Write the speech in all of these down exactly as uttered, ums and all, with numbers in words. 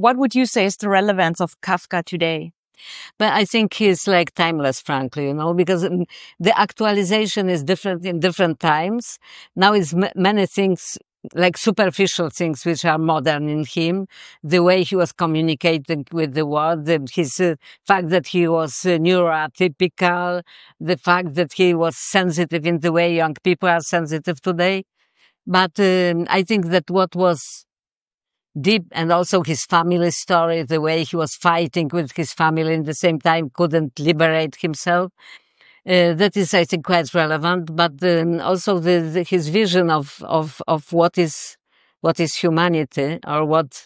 what would you say is the relevance of Kafka today? But I think he's like timeless, frankly, you know, because the actualization is different in different times. Now it's m- many things, like superficial things, which are modern in him. The way he was communicating with the world, the, his uh, fact that he was uh, neuroatypical, the fact that he was sensitive in the way young people are sensitive today. But um, I think that what was deep, and also his family story, the way he was fighting with his family in the same time, couldn't liberate himself. Uh, that is, I think, quite relevant. But um, also the, the, his vision of, of, of what is, what is humanity, or what,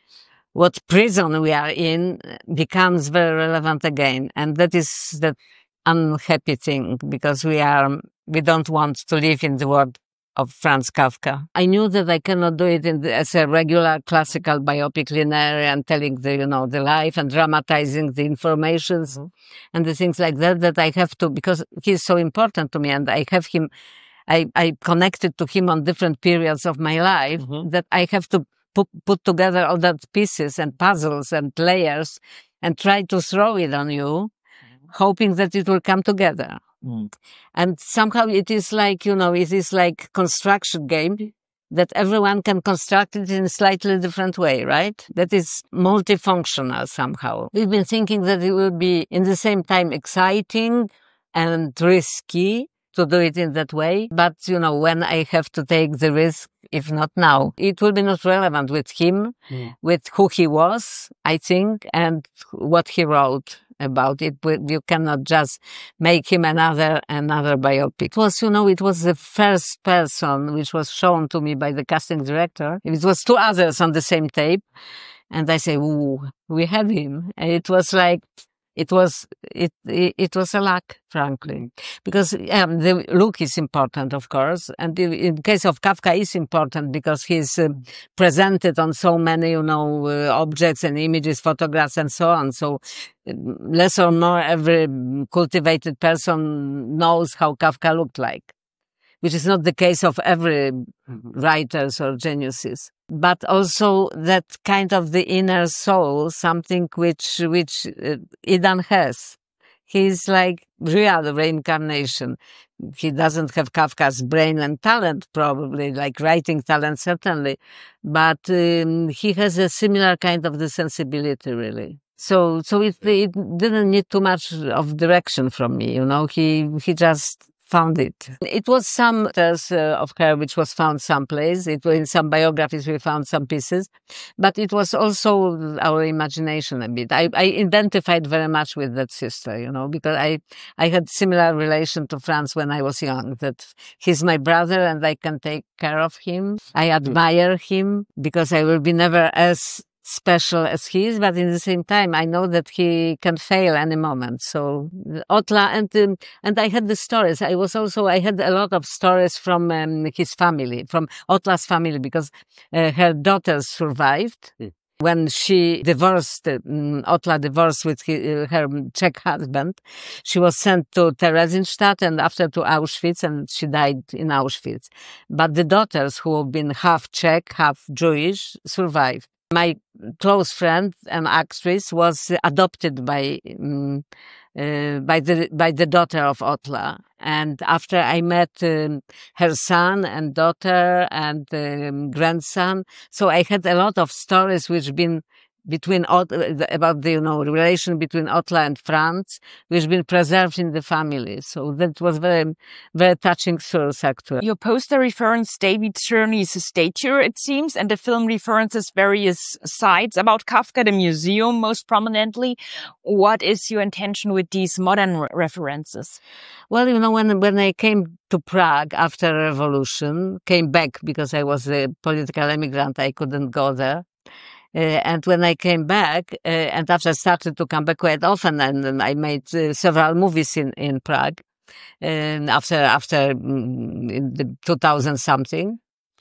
what prison we are in, becomes very relevant again. And that is the unhappy thing, because we are, we don't want to live in the world of Franz Kafka. I knew that I cannot do it in the, as a regular classical biopic linear and telling the, you know, the life and dramatizing the informations mm-hmm. and the things like that, that I have to, because he's so important to me and I have him, I, I connected to him on different periods of my life mm-hmm. that I have to put, put together all that pieces and puzzles and layers and try to throw it on you, mm-hmm. hoping that it will come together. Mm. And somehow it is like, you know, it is like construction game that everyone can construct it in a slightly different way, right? That is multifunctional somehow. We've been thinking that it will be in the same time exciting and risky to do it in that way. But, you know, when I have to take the risk, if not now, it will be not relevant with him, mm. with who he was, I think, and what he wrote about it. You cannot just make him another another biopic. It was, you know, it was the first person which was shown to me by the casting director. It was two others on the same tape, and I say, "Ooh, we have him." And it was like, it was it it, it was a luck, frankly, because um, the look is important, of course, and in case of Kafka, is important because he's uh, presented on so many, you know, uh, objects and images, photographs, and so on. So less or more, every cultivated person knows how Kafka looked like, which is not the case of every writers or geniuses. But also that kind of the inner soul, something which which uh, Idan has. He's like real reincarnation. He doesn't have Kafka's brain and talent, probably, like writing talent, certainly. But um, he has a similar kind of the sensibility, really. So, so it, it didn't need too much of direction from me, you know. He he just found it. It was some letters uh, of her which was found someplace. It was in some biographies we found some pieces, but it was also our imagination a bit. I, I identified very much with that sister, you know, because I I had similar relation to Franz when I was young. That he's my brother and I can take care of him. I admire him because I will be never as special as he is, but in the same time, I know that he can fail any moment. So Otla, and um, and I had the stories. I was also I had a lot of stories from um, his family, from Otla's family, because uh, her daughters survived. Mm. When she divorced, um, Otla divorced with his, uh, her Czech husband, she was sent to Theresienstadt and after to Auschwitz, and she died in Auschwitz. But the daughters, who have been half Czech, half Jewish, survived. My close friend, an actress, was adopted by um, uh, by the by the daughter of Otla. And after I met um, her son and daughter and um, grandson, so I had a lot of stories which been between about the, you know, relation between Otla and Franz, which been preserved in the family. So that was very, very touching source, actually. Your poster referenced David Czerny's statue, it seems, and the film references various sites about Kafka, the museum most prominently. What is your intention with these modern re references? Well, you know, when, when I came to Prague after the revolution, came back because I was a political immigrant, I couldn't go there. Uh, and when I came back, uh, and after I started to come back quite often, and, and I made uh, several movies in, in Prague, and after, after um, in the two thousand something,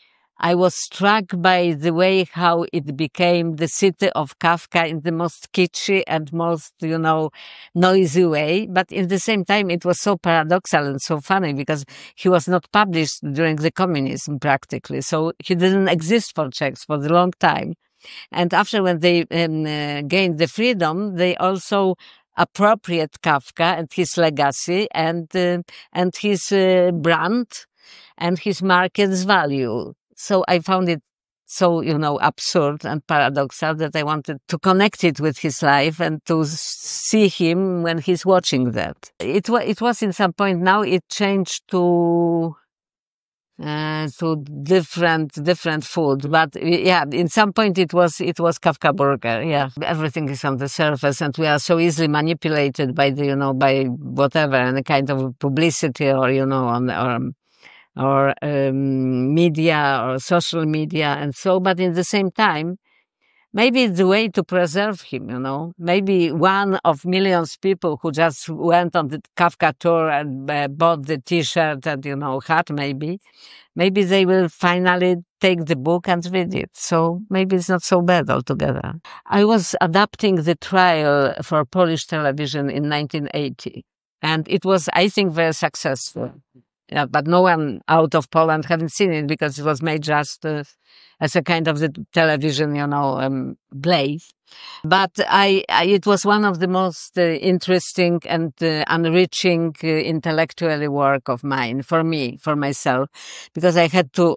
I was struck by the way how it became the city of Kafka in the most kitschy and most, you know, noisy way. But in the same time, it was so paradoxical and so funny because he was not published during the communism practically. So he didn't exist for Czechs for a long time. And after when they um, uh, gained the freedom, they also appropriate Kafka and his legacy and uh, and his uh, brand and his market's value. So I found it so, you know, absurd and paradoxal that I wanted to connect it with his life and to see him when he's watching that. It was, it was in some point, now it changed to uh, to different different food, but yeah, in some point it was it was Kafka burger. Yeah, everything is on the surface, and we are so easily manipulated by the, you know, by whatever, any kind of publicity or, you know, on or or um, media or social media and so. But in the same time, maybe it's the way to preserve him, you know. Maybe one of millions of people who just went on the Kafka tour and uh, bought the T-shirt and, you know, hat, maybe, maybe they will finally take the book and read it. So maybe it's not so bad altogether. I was adapting the trial for Polish television in nineteen eighty, and it was, I think, very successful. Yeah, but no one out of Poland hadn't seen it because it was made just uh, as a kind of the television, you know, um, blaze. But I, I, it was one of the most uh, interesting and uh, enriching uh, intellectually work of mine for me, for myself, because I had to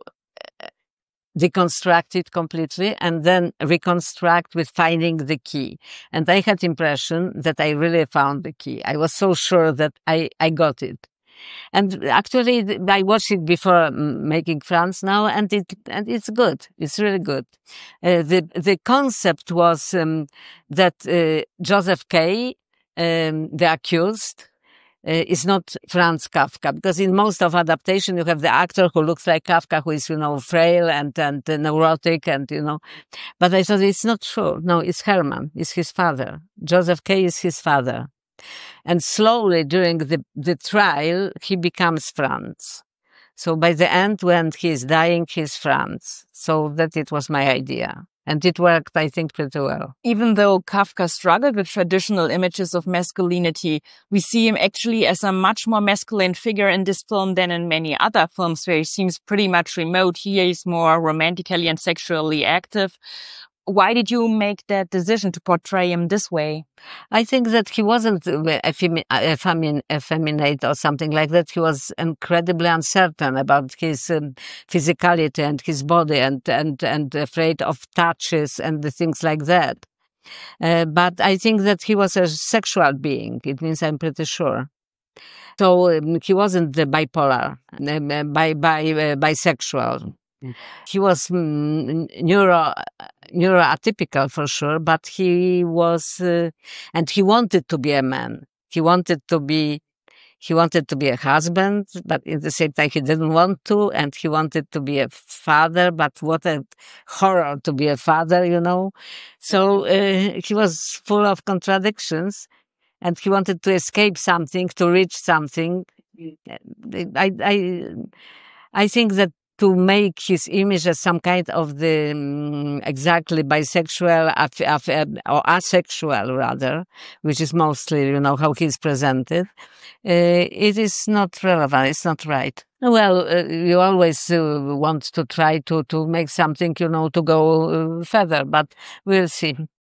deconstruct it completely and then reconstruct with finding the key. And I had the impression that I really found the key. I was so sure that I, I got it. And actually, I watched it before making Franz now, and it and it's good. It's really good. Uh, the the concept was um, that uh, Joseph K., um, the accused, uh, is not Franz Kafka, because in most of adaptation you have the actor who looks like Kafka, who is, you know, frail and and uh, neurotic, and, you know. But I thought it's not true. No, it's Herman. It's his father. Joseph K. is his father. And slowly during the, the trial, he becomes Franz. So by the end, when he's dying, he's Franz. So that it was my idea. And it worked, I think, pretty well. Even though Kafka struggled with traditional images of masculinity, we see him actually as a much more masculine figure in this film than in many other films where he seems pretty much remote. Here he's more romantically and sexually active. Why did you make that decision to portray him this way? I think that he wasn't effemin effeminate or something like that. He was incredibly uncertain about his um, physicality and his body, and, and, and afraid of touches and the things like that. Uh, but I think that he was a sexual being. It means I'm pretty sure. So um, he wasn't the bipolar, uh, bi, bi, uh, bisexual. He was mm, neuro, neuroatypical for sure, but he was, uh, and he wanted to be a man. He wanted to be, he wanted to be a husband, but at the same time he didn't want to, and he wanted to be a father, but what a horror to be a father, you know. So uh, he was full of contradictions, and he wanted to escape something, to reach something. I, I, I think that to make his image as some kind of the um, exactly bisexual af af or asexual rather, which is mostly, you know, how he's presented, uh, it is not relevant. It's not right. Well, uh, you always uh, want to try to to make something, you know, to go uh, further, but we'll see.